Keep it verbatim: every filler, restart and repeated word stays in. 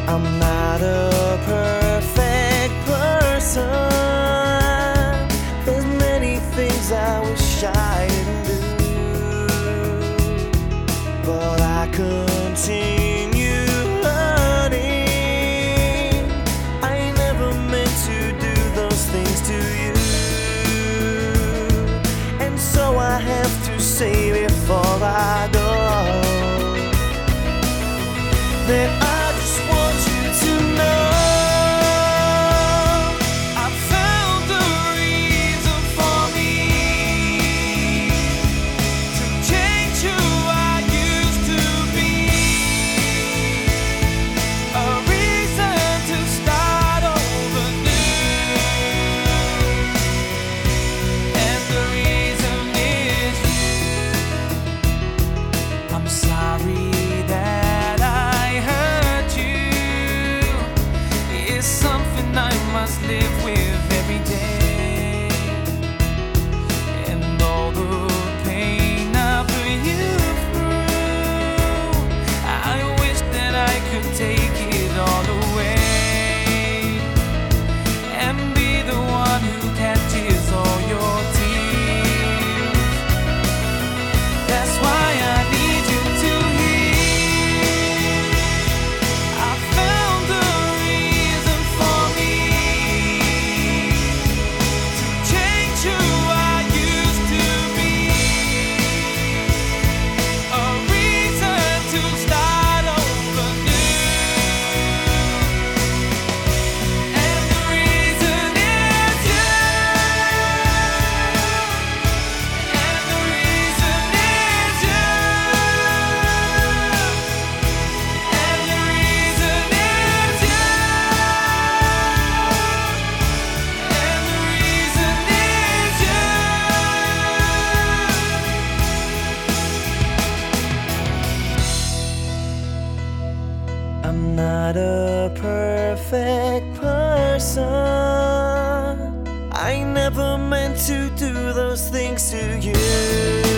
I'm not a perfect person. There's many things I wish I didn't do, but I continue learning. I never meant to do those things to you, and so I have to say before I go that I just want you to know I found a reason for me to change who I used to be, a reason to start over new, and the reason is you. I'm sorry that something I must live with every day, and all the pain I put you through, I wish that I could take it all away and be the one who catches all your tears. That's why I need you to hear I found a I'm not a perfect person. I never meant to do those things to you.